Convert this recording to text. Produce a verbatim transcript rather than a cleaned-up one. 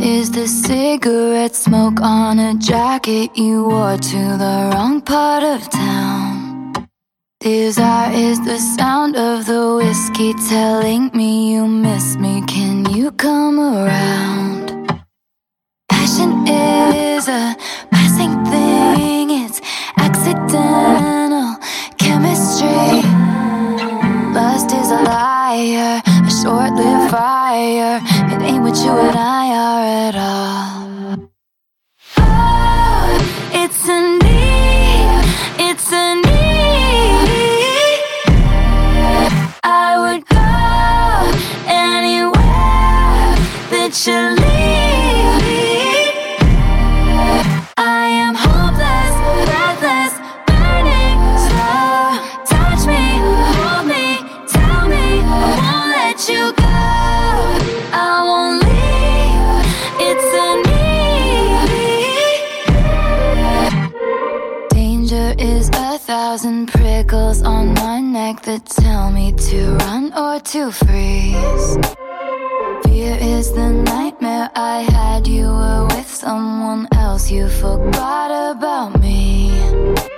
is the cigarette smoke on a jacket you wore to the wrong part of town. Desire is the sound of the whiskey telling me you miss me. Can you come around? Passion is a passing thing, it's accidental chemistry. Lust is a liar, a short-lived fire. It ain't what you and I are at all. Oh, it's a need, it's a need. I would go anywhere that you lead. I am hopeless, breathless, burning slow. Touch me, hold me, tell me I won't let you go. I won't leave, it's a need. Danger is a thousand prickles on my neck that tell me to run or to freeze. Fear is the nightmare I had. You were with someone else, you forgot about me.